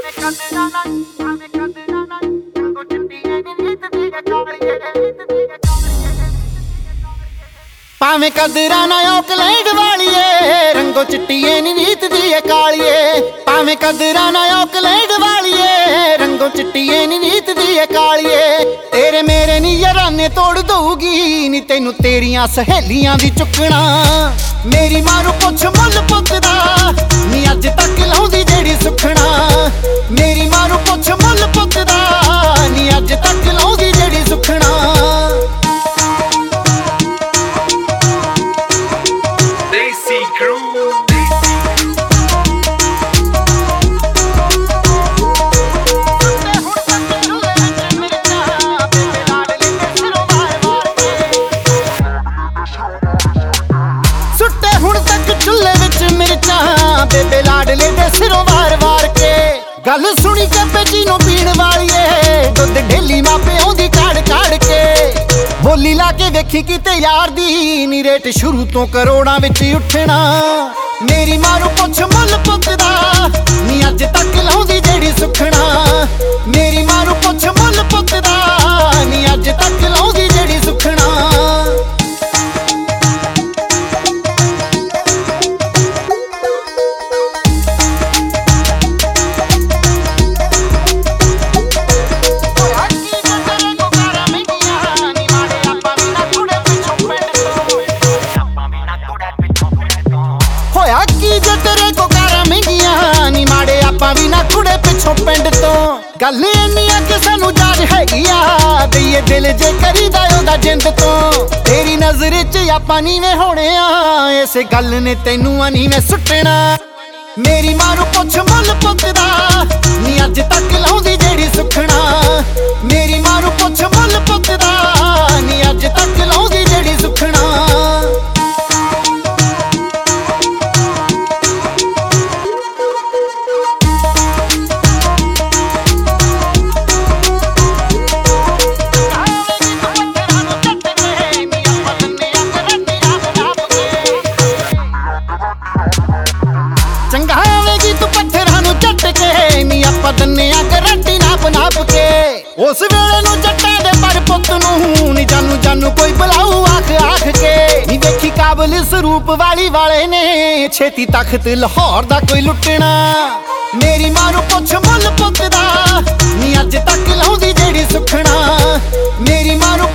ਭਾਵੇਂ ਕਦਰਾਂ ਨਾ ਔਕਲੈਂਡ ਵਾਲੀਏ, ਰੰਗੋ ਚਿੱਟੀਏ ਨੀ ਨੀਤ ਦੀ ਏ ਕਾਲੀਏ। ਭਾਵੇਂ ਕਦਰਾਂ ਨਾ ਔਕਲੈਂਡ ਵਾਲੀਏ, ਰੰਗੋ ਚਿੱਟੀਏ ਨੀ ਨੀਤ ਦੀ ਏ ਕਾਲੀਏ। ਤੇਰੇ ਮੇਰੇ ਨੀ ਯਾਰਾਨੇ ਤੋੜ ਦਊਗੀ ਨੀ ਤੈਨੂੰ ਤੇਰੀਆਂ ਸਹੇਲੀਆਂ ਦੀ ਚੁੱਕਣਾ। ਮੇਰੀ ਮਾਂ ਨੂੰ ਪੁੱਛ ਮੁੱਲ ਪੁੱਤ ਦਾ ਨੀ ਅੱਜ ਤੱਕ ਲਾਉਂਦੀ ਜਿਹੜੀ ਸੁਖਣਾ। ਮੇਰੀ ਮਾਂ ਨੂੰ ਪੁੱਛ ਮੁੱਲ ਪੁੱਤ ਦਾ ਨੀ ਅੱਜ ਤੱਕ ਲਾਉਂਦੀ ਜਿਹੜੀ ਸੁਖਣਾ। ਬੇਬੇ ਲਾਡਲੇ ਦੇ ਸਿਰੋਂ ਵਾਰ-ਵਾਰ ਕੇ ਗੱਲ ਸੁਣੀ ਕੇ ਬੇਜੀ ਨੂੰ ਪੀਣ ਵਾਲੀਏ। ਦੁੱਧ ਢੇਲੀ ਮਾਪੇ ਆਉਂਦੀ ਕਾੜ-ਕਾੜ ਕੇ। ਬੋਲੀ ਲਾ ਕੇ ਵੇਖੀ ਕਿਤੇ ਯਾਰ ਦੀ ਨੀ ਰੇਟ ਸ਼ੁਰੂ ਤੋਂ ਕਰੋੜਾਂ ਵਿੱਚ ਉੱਠਣਾ। ਮੇਰੀ ਮਾਂ ਨੂੰ ਪੁੱਛ ਮੁੱਲ ਪੁੱਤ ਦਾ ਨੀ ਅੱਜ ਤੱਕ ਲਾਉਂਦੀ ਜਿਹੜੀ ਸੁਖਣਾ। ਮੇਰੀ ਮਾਂ ਨੂੰ ਪੁੱਛ ਮੁੱਲ ਪੁੱਤ ਦਾ ਨੀ ਅੱਜ ਤੱਕ ਲਾਉਂਦੀ ਜਿਹੜੀ ਸੁਖਣਾ। ਪਿੰਡ ਤੋਂ ਗੱਲ ਇੰਨੀ ਆ ਕਿ ਸਾਨੂੰ ਜਾਜ ਹੈਗੀ ਆ ਦਈਏ ਦਿਲ ਜੇ ਕਰੀਦਾ ਉਹਦਾ ਜਿੰਦ ਤੋਂ। ਤੇਰੀ ਨਜ਼ਰ 'ਚ ਆਪਾਂ ਨੀਵੇਂ ਹੋਣੇ ਆ ਇਸੇ ਗੱਲ ਨੇ ਤੈਨੂੰ ਆ ਨੀਵੇਂ ਸੁੱਟਣਾ। ਮੇਰੀ ਮਾਂ ਨੂੰ ਪੁੱਛ ਮੁੱਲ ਪੁੱਤ ਦਾ ਨੀ ਅੱਜ ਤੱਕ ਲਾਉਂਦੀ ਜਿਹੜੀ ਸੁਖਣਾ। ਮੇਰੀ ਮਾਂ ਨੂੰ ਪੁੱਛ ਮੁੱਲ ਪੁੱਤ ਦਾ ਨੀ ਅੱਜ ਤੱਕ ਲਾਉਂਦੀ ਜਿਹੜੀ ਸੁਖਣਾ। ਦੰਨਿਆ ਗਰੰਟੀ ਨਾਪ ਕੇ ਉਸ ਵੇਲੇ ਨੂੰ ਜੱਟਾਂ ਦੇ ਪਰ ਪੁੱਤ ਨੂੰ ਨੀ ਜਾਨੂ ਕੋਈ ਬੁਲਾਊ ਆਖ ਕੇ। ਨੀ ਵੇਖੀ ਕਾਬਲ ਸਰੂਪ ਵਾਲੇ ਨੇ ਛੇਤੀ ਤਖਤ ਲਾਹੌਰ ਦਾ ਕੋਈ ਲੁੱਟਣਾ। ਮੇਰੀ ਮਾਂ ਨੂੰ ਪੁੱਛ ਮੁੱਲ ਪੁੱਤ ਦਾ ਨੀ ਅੱਜ ਤੱਕ ਲਾਉਂਦੀ ਜਿਹੜੀ ਸੁਖਣਾ। ਮੇਰੀ ਮਾਂ ਨੂੰ